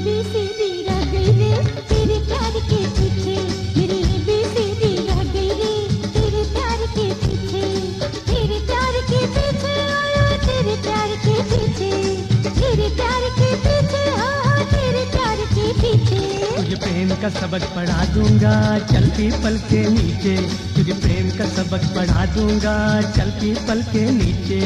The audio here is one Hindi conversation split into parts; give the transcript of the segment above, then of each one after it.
ABCD रह गई रे तेरे प्यार के पीछे, मेरी ABCD रह गई रे तेरे प्यार के पीछे, तेरे प्यार के पीछे आया तेरे प्यार के पीछे, तेरे प्यार के पीछे हाँ तेरे प्यार के पीछे। तुझे प्रेम का सबक पढ़ा दूंगा चलती पल के नीचे, तुझे प्रेम का सबक पढ़ा दूंगा चलती पल के नीचे।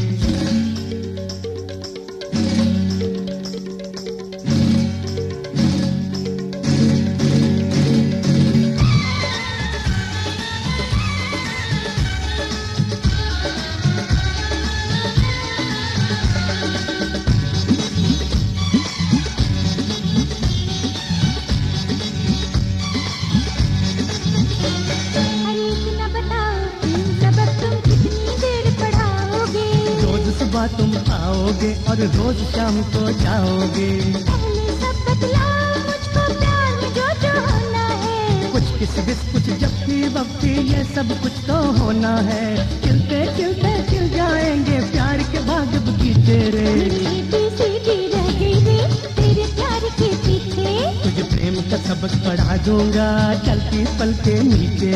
तुम आओगे और रोज शाम को जाओगे। पहले सब बतलाओ मुझको प्यार में जो जो होना है। कुछ किस बिस कुछ जप्पी बप्पी ये सब कुछ तो होना है। चलते चलते चल जाएंगे प्यार के बाग बगीचे रे। ABCD रह गई रे तेरे प्यार के पीछे, तुझे प्रेम का सबक पढ़ा दूंगा चलती पल के नीचे।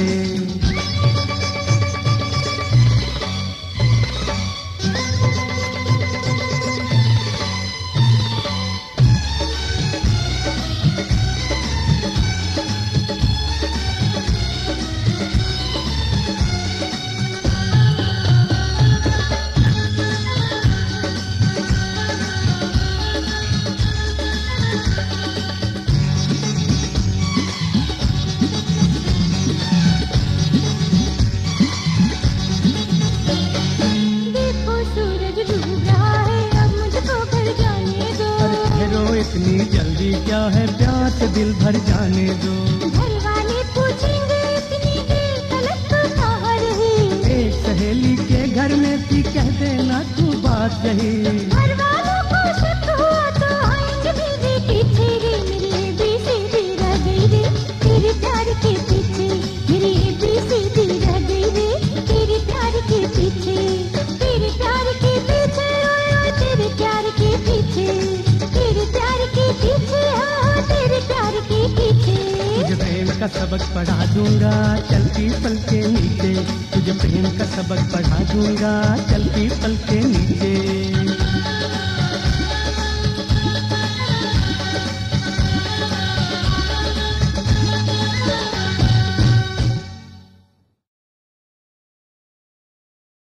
इतनी जल्दी क्या है प्यार से दिल भर जाने दो। घर वाले पूछेंगे इतनी देर तलक तो कहाँ रही। एक सहेली के घर में थी कह देना तू बात रही। घर वालों को शक हुआ तो आएंगे मेरे पीछे रे। मेरी ABCD रह गई रे तेरे प्यार के पीछे, मेरी ABCD रह गई रे तेरे प्यार के पीछे, तेरे प्यार के पीछे आया तेरे प्यार के पीछे, तेरे प्यार के पीछे हाँ तेरे प्यार के पीछे। तुझे प्रेम का सबक पढ़ा दूंगा चलती पल के नीचे, तुझे प्रेम का सबक पढ़ा दूंगा चलती पल के नीचे।